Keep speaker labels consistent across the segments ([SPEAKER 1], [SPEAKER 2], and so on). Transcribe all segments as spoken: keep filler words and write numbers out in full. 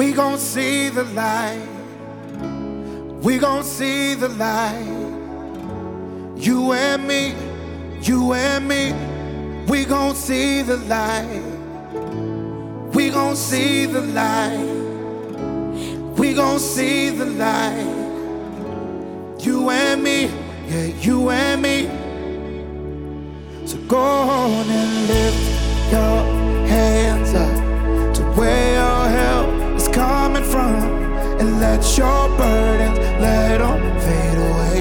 [SPEAKER 1] We gon' see the light. We gon' see the light. You and me, you and me. We gon' see the light. We gon' see the light. We gon' see the light. You and me, yeah, you and me. So go on and lift your hands up to where your help is coming from, and let your burdens, let them fade away.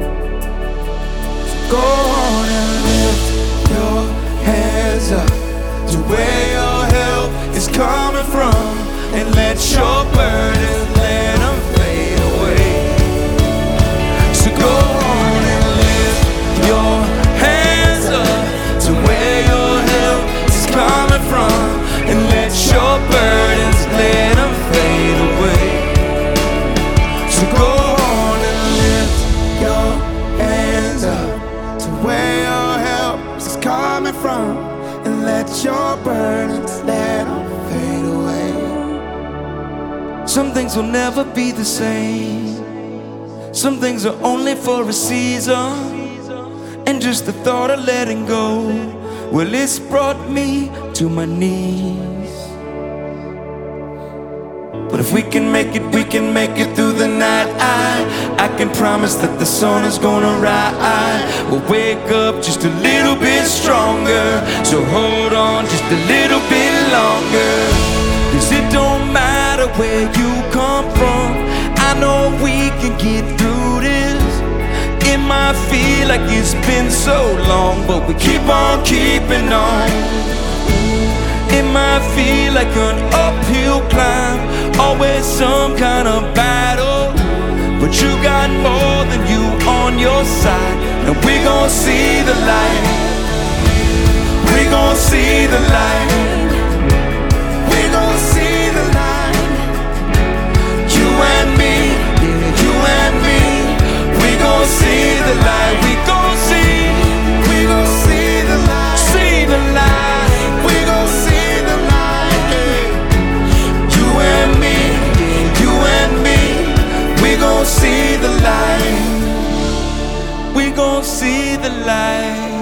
[SPEAKER 1] So go on and lift your hands up to where your help is coming from, and let your burdens, let them fade away. So go on and lift your hands up to where your help is coming from, and let your burdens, let them fade away. So go on and lift your hands up to where your help is coming from, and let your burdens, let them fade away. Some things will never be the same. Some things are only for a season, and just the thought of letting go, well, it's brought me to my knees. But if we can make it, we can make it through the night. I, I can promise that the sun is gonna rise. We'll wake up just a little bit stronger. So hold on just a little bit longer. Cause it don't matter where you come from, I know we can get through this. It might feel like it's been so long, but we keep on keeping on. It might feel like an uphill climb, always some kind of battle, but you got more than you on your side, and we gon' see the light. We gon' see the light. We gon' see the light. You and me, yeah, you and me. We gon' see the light. We gon' see. We gon' see the light. See the light. We gon' see the light. Yeah. You and me, yeah, you and me. We gon' see the light. We gon' see the light.